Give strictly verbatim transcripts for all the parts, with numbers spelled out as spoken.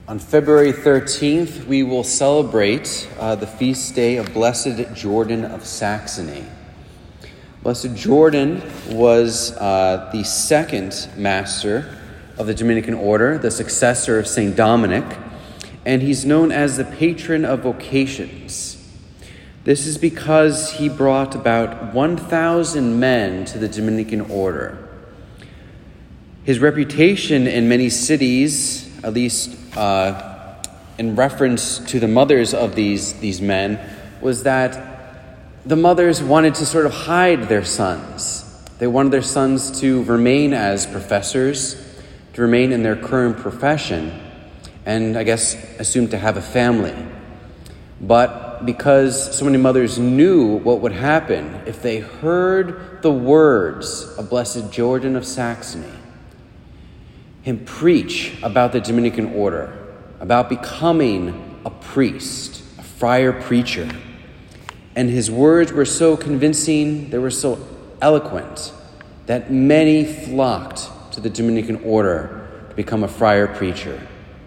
On February thirteenth, we will celebrate uh, the feast day of Blessed Jordan of Saxony. Blessed Jordan was uh, the second master of the Dominican order, the successor of Saint Dominic, and he's known as the patron of vocations. This is because he brought about one thousand men to the Dominican order. His reputation in many cities, at least uh, in reference to the mothers of these, these men, was that the mothers wanted to sort of hide their sons. They wanted their sons to remain as professors, to remain in their current profession, and I guess assumed to have a family. But because so many mothers knew what would happen if they heard the words of Blessed Jordan of Saxony, him preach about the Dominican order, about becoming a priest, a friar preacher. And his words were so convincing, they were so eloquent, that many flocked to the Dominican order to become a friar preacher.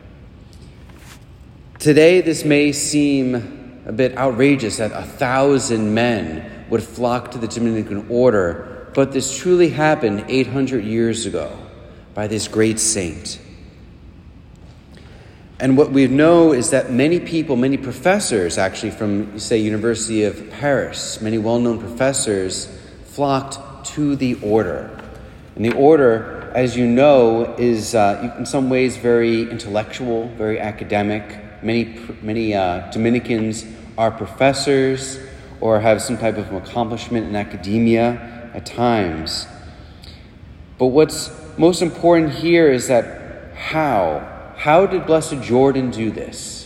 Today, this may seem a bit outrageous that a thousand men would flock to the Dominican order, but this truly happened eight hundred years ago by this great saint. And what we know is that many people, many professors actually from, say, University of Paris, many well-known professors flocked to the order. And the order, as you know, is uh, in some ways very intellectual, very academic. Many, many uh, Dominicans are professors or have some type of accomplishment in academia at times. But what's most important here is that how? How did Blessed Jordan do this?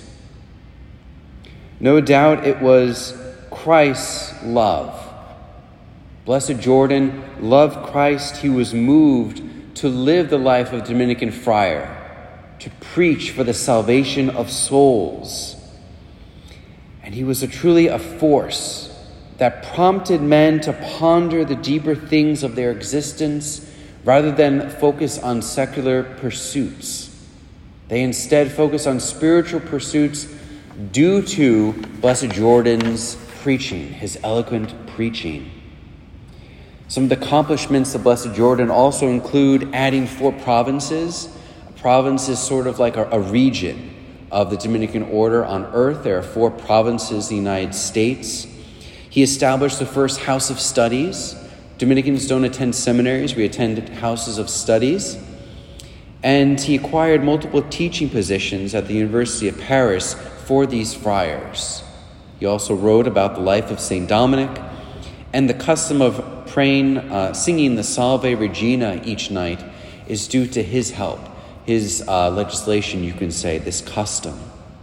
No doubt it was Christ's love. Blessed Jordan loved Christ. He was moved to live the life of Dominican friar, to preach for the salvation of souls. And he was a truly a force that prompted men to ponder the deeper things of their existence rather than focus on secular pursuits. They instead focus on spiritual pursuits due to Blessed Jordan's preaching, his eloquent preaching. Some of the accomplishments of Blessed Jordan also include adding four provinces. A province is sort of like a, a region of the Dominican order on earth. There are four provinces in the United States. He established the first house of studies. Dominicans don't attend seminaries. We attend houses of studies. And he acquired multiple teaching positions at the University of Paris for these friars. He also wrote about the life of Saint Dominic and the custom of praying, uh, singing the Salve Regina each night is due to his help, his uh, legislation, you can say, this custom.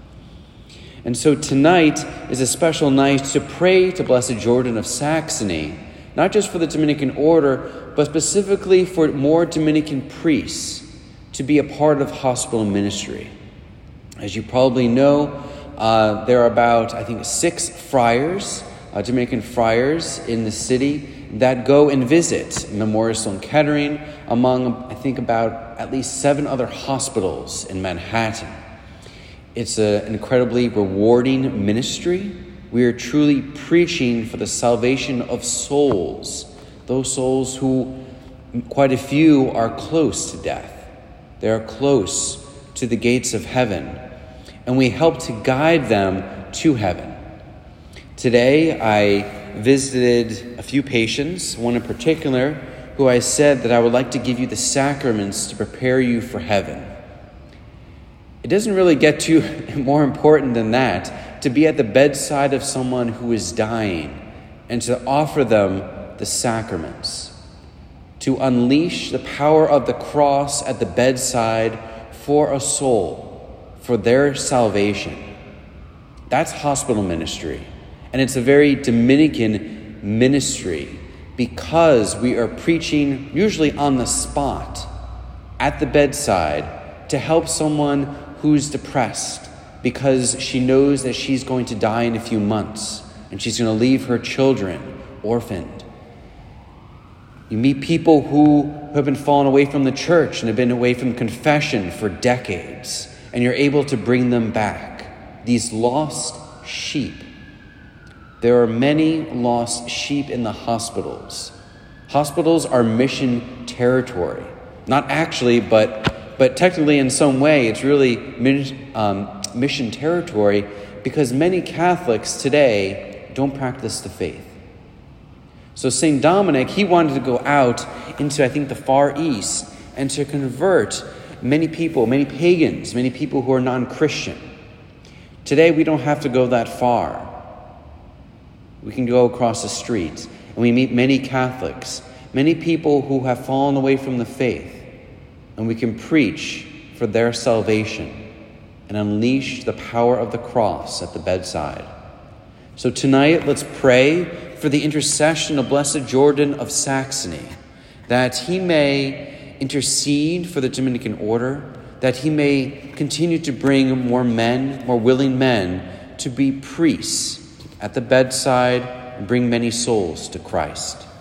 And so tonight is a special night to pray to Blessed Jordan of Saxony, not just for the Dominican order, but specifically for more Dominican priests to be a part of hospital ministry. As you probably know, uh, there are about, I think, six friars, uh, Dominican friars in the city that go and visit Memorial Sloan Kettering among, I think, about at least seven other hospitals in Manhattan. It's a, an incredibly rewarding ministry. We are truly preaching for the salvation of souls, those souls who, quite a few, are close to death. They are close to the gates of heaven, and we help to guide them to heaven. Today, I visited a few patients, one in particular, who I said that I would like to give you the sacraments to prepare you for heaven. It doesn't really get too more important than that, to be at the bedside of someone who is dying and to offer them the sacraments, to unleash the power of the cross at the bedside for a soul, for their salvation. That's hospital ministry. And it's a very Dominican ministry because we are preaching usually on the spot, at the bedside, to help someone who's depressed because she knows that she's going to die in a few months and she's going to leave her children orphaned. You meet people who have been fallen away from the church and have been away from confession for decades. and you're able to bring them back, these lost sheep. There are many lost sheep in the hospitals. Hospitals are mission territory. Not actually, but, but technically in some way, it's really um, mission territory because many Catholics today don't practice the faith. So Saint Dominic, he wanted to go out into, I think, the Far East and to convert many people, many pagans, many people who are non-Christian. Today, we don't have to go that far. We can go across the street and we meet many Catholics, many people who have fallen away from the faith, and we can preach for their salvation and unleash the power of the cross at the bedside. So tonight, let's pray for the intercession of Blessed Jordan of Saxony, that he may intercede for the Dominican order, that he may continue to bring more men, more willing men, to be priests at the bedside and bring many souls to Christ.